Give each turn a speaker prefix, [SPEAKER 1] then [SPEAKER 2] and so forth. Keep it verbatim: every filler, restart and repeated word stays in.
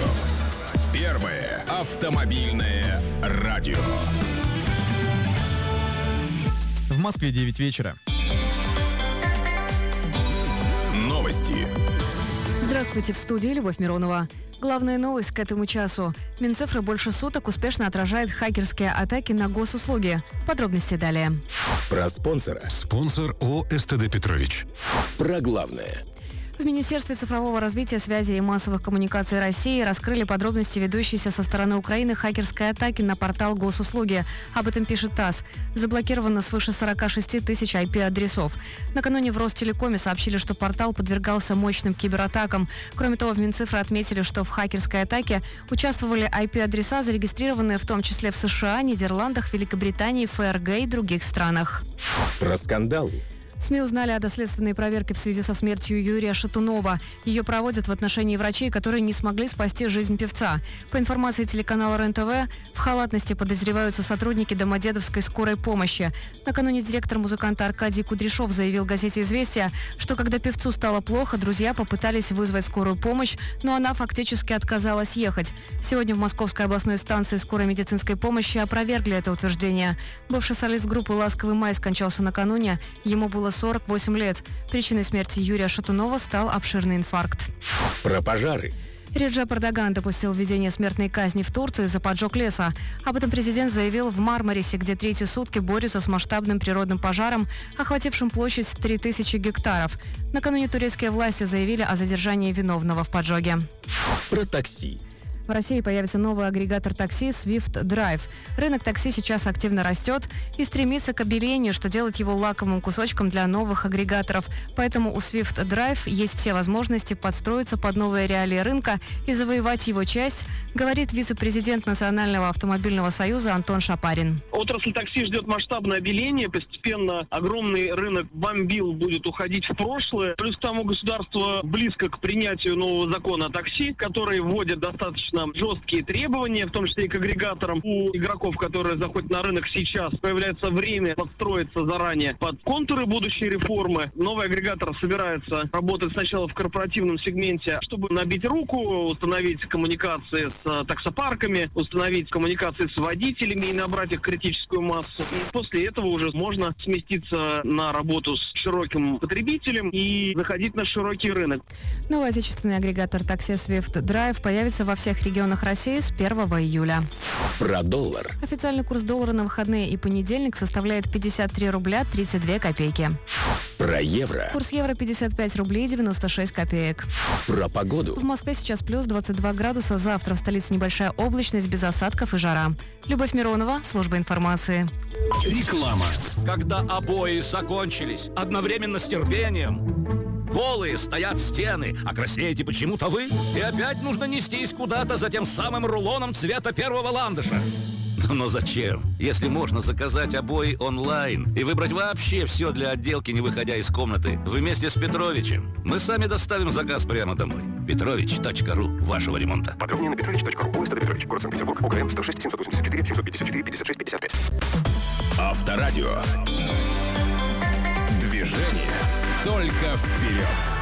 [SPEAKER 1] Первое автомобильное радио.
[SPEAKER 2] В Москве девять вечера.
[SPEAKER 1] Новости.
[SPEAKER 3] Здравствуйте, в студии Любовь Миронова. Главная новость к этому часу. Минцифры больше суток успешно отражает хакерские атаки на госуслуги. Подробности далее.
[SPEAKER 1] Про спонсора.
[SPEAKER 4] Спонсор ООО СТД Петрович.
[SPEAKER 1] Про главное.
[SPEAKER 3] В Министерстве цифрового развития, связи и массовых коммуникаций России раскрыли подробности ведущейся со стороны Украины хакерской атаки на портал госуслуги. Об этом пишет ТАСС. Заблокировано свыше сорока шести тысяч ай пи-адресов. Накануне в Ростелекоме сообщили, что портал подвергался мощным кибератакам. Кроме того, в Минцифры отметили, что в хакерской атаке участвовали ай пи-адреса, зарегистрированные в том числе в США, Нидерландах, Великобритании, ФРГ и других странах.
[SPEAKER 1] Про скандалы.
[SPEAKER 3] СМИ узнали о доследственной проверке в связи со смертью Юрия Шатунова. Ее проводят в отношении врачей, которые не смогли спасти жизнь певца. По информации телеканала РЕН-ТВ, в халатности подозреваются сотрудники Домодедовской скорой помощи. Накануне директор музыканта Аркадий Кудряшов заявил газете «Известия», что когда певцу стало плохо, друзья попытались вызвать скорую помощь, но она фактически отказалась ехать. Сегодня в Московской областной станции скорой медицинской помощи опровергли это утверждение. Бывший солист группы «Ласковый май» скончался накануне. Ему было сорок восемь лет. Причиной смерти Юрия Шатунова стал обширный инфаркт.
[SPEAKER 1] Про пожары.
[SPEAKER 3] Реджеп Эрдоган допустил введение смертной казни в Турции за поджог леса. Об этом президент заявил в Мармарисе, где третьи сутки борются с масштабным природным пожаром, охватившим площадь три тысячи гектаров. Накануне турецкие власти заявили о задержании виновного в поджоге.
[SPEAKER 1] Про такси.
[SPEAKER 3] В России появится новый агрегатор такси Swift Drive. Рынок такси сейчас активно растет и стремится к обелению, что делает его лакомым кусочком для новых агрегаторов. Поэтому у Swift Drive есть все возможности подстроиться под новые реалии рынка и завоевать его часть, говорит вице-президент Национального автомобильного союза Антон Шапарин.
[SPEAKER 5] Отрасль такси ждет масштабное обеление. Постепенно огромный рынок бомбил будет уходить в прошлое. Плюс к тому государство близко к принятию нового закона о такси, который вводит достаточно жесткие требования, в том числе и к агрегаторам. У игроков, которые заходят на рынок сейчас, появляется время подстроиться заранее под контуры будущей реформы. Новый агрегатор собирается работать сначала в корпоративном сегменте, чтобы набить руку, установить коммуникации с таксопарками, установить коммуникации с водителями и набрать их критическую массу. И после этого уже можно сместиться на работу с широким потребителем и заходить на широкий рынок.
[SPEAKER 3] Новый отечественный агрегатор такси Swift Drive появится во всех регионах России с первого июля.
[SPEAKER 1] Про доллар.
[SPEAKER 3] Официальный курс доллара на выходные и понедельник составляет пятьдесят три рубля тридцать две копейки.
[SPEAKER 1] Про евро.
[SPEAKER 3] Курс евро пятьдесят пять рублей девяносто шесть копеек.
[SPEAKER 1] Про погоду.
[SPEAKER 3] В Москве сейчас плюс двадцать два градуса. Завтра в столице небольшая облачность, без осадков и жара. Любовь Миронова, служба информации.
[SPEAKER 4] Реклама.
[SPEAKER 6] Когда обои закончились, одновременно с терпением. Голые стоят стены, а краснеете почему-то вы. И опять нужно нестись куда-то за тем самым рулоном цвета первого ландыша. Но зачем? Если можно заказать обои онлайн и выбрать вообще все для отделки, не выходя из комнаты, вместе с Петровичем. Мы сами доставим заказ прямо домой. петрович точка ру. Вашего ремонта.
[SPEAKER 4] Подробнее на петрович точка ру. ОСТД Петрович. Город Санкт-Петербург. УКРН сто шесть семьсот восемьдесят четыре семьсот пятьдесят четыре пятьдесят шесть пятьдесят пять.
[SPEAKER 1] Авторадио. Движение только вперед.